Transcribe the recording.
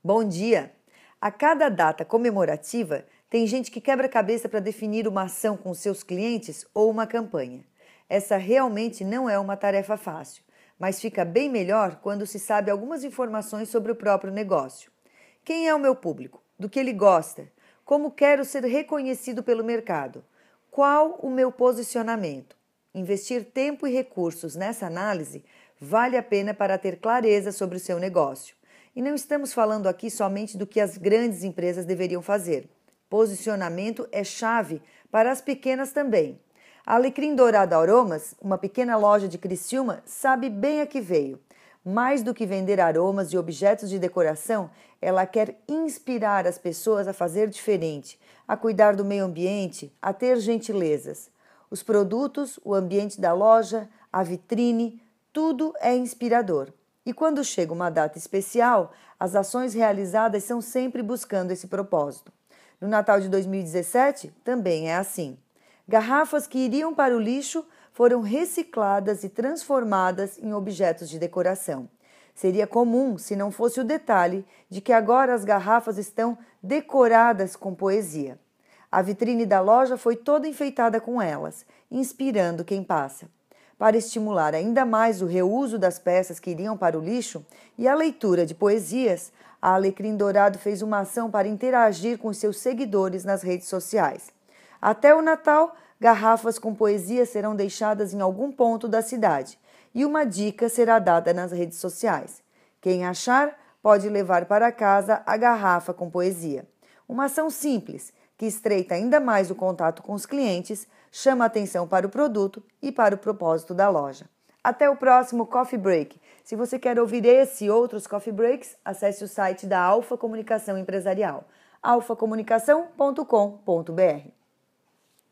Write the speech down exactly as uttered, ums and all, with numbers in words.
Bom dia! A cada data comemorativa, tem gente que quebra a cabeça para definir uma ação com seus clientes ou uma campanha. Essa realmente não é uma tarefa fácil, mas fica bem melhor quando se sabe algumas informações sobre o próprio negócio. Quem é o meu público? Do que ele gosta? Como quero ser reconhecido pelo mercado? Qual o meu posicionamento? Investir tempo e recursos nessa análise vale a pena para ter clareza sobre o seu negócio. E não estamos falando aqui somente do que as grandes empresas deveriam fazer. Posicionamento é chave para as pequenas também. A Alecrim Dourado Aromas, uma pequena loja de Criciúma, sabe bem a que veio. Mais do que vender aromas e objetos de decoração, ela quer inspirar as pessoas a fazer diferente, a cuidar do meio ambiente, a ter gentilezas. Os produtos, o ambiente da loja, a vitrine, tudo é inspirador. E quando chega uma data especial, as ações realizadas são sempre buscando esse propósito. No Natal de dois mil e dezessete, também é assim. Garrafas que iriam para o lixo foram recicladas e transformadas em objetos de decoração. Seria comum se não fosse o detalhe de que agora as garrafas estão decoradas com poesia. A vitrine da loja foi toda enfeitada com elas, inspirando quem passa. Para estimular ainda mais o reuso das peças que iriam para o lixo e a leitura de poesias, a Alecrim Dourado fez uma ação para interagir com seus seguidores nas redes sociais. Até o Natal, garrafas com poesia serão deixadas em algum ponto da cidade e uma dica será dada nas redes sociais. Quem achar pode levar para casa a garrafa com poesia. Uma ação simples, que estreita ainda mais o contato com os clientes, chama atenção para o produto e para o propósito da loja. Até o próximo Coffee Break. Se você quer ouvir esse e outros Coffee Breaks, acesse o site da Alfa Comunicação Empresarial, alfa comunicação ponto com ponto br.